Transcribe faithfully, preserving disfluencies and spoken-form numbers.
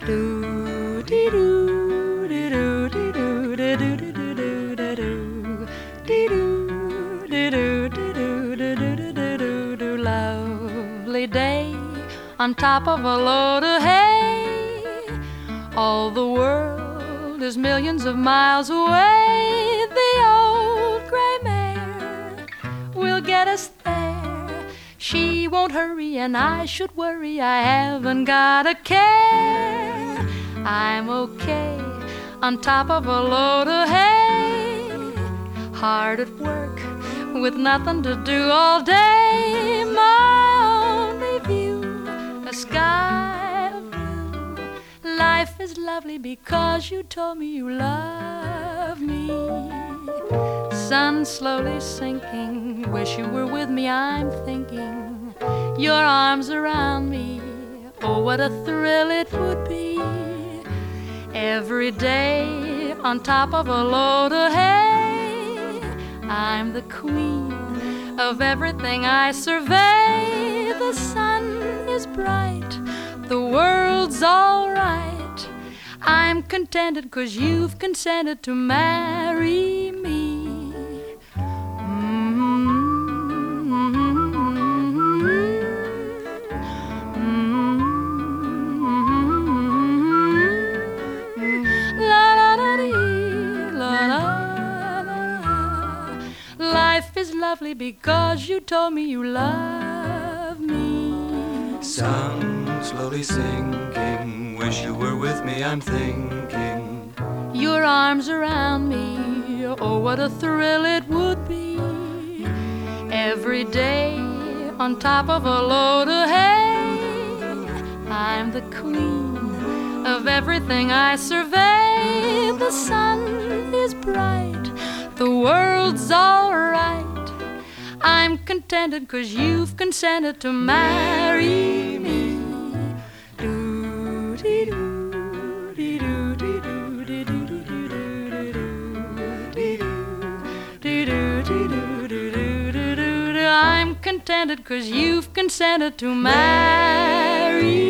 Do dee doo dee doo dee doo dee doo dee doo doo dee doo dee doo dee doo dee doo dee doo dee doo doo doo. Lovely day on top of a load of hay. All the world is millions of miles away. The old gray mare will get us there. She won't hurry and I should worry. I haven't got a care. I'm okay on top of a load of hay. Hard at work with nothing to do all day. My only view, a sky of blue. Life is lovely because you told me you love me. Sun slowly sinking, wish you were with me, I'm thinking. Your arms around me, oh what a thrill it would be. Every day on top of a load of hay. I'm the queen of everything I survey. The sun is bright, the world's all right. I'm contented 'cause you've consented to marry me. Life is lovely because you told me you love me. Sun slowly sinking, wish you were with me, I'm thinking. Your arms around me, oh what a thrill it would be. Every day on top of a load of hay. I'm the queen of everything I survey. The sun is bright, the world's all right. I'm contented 'cause you've consented to marry me. Do dee doo dee doo dee doo dee doo dee doo dee doo dee doo dee doo dee doo doo. I'm contented 'cause you've consented to marry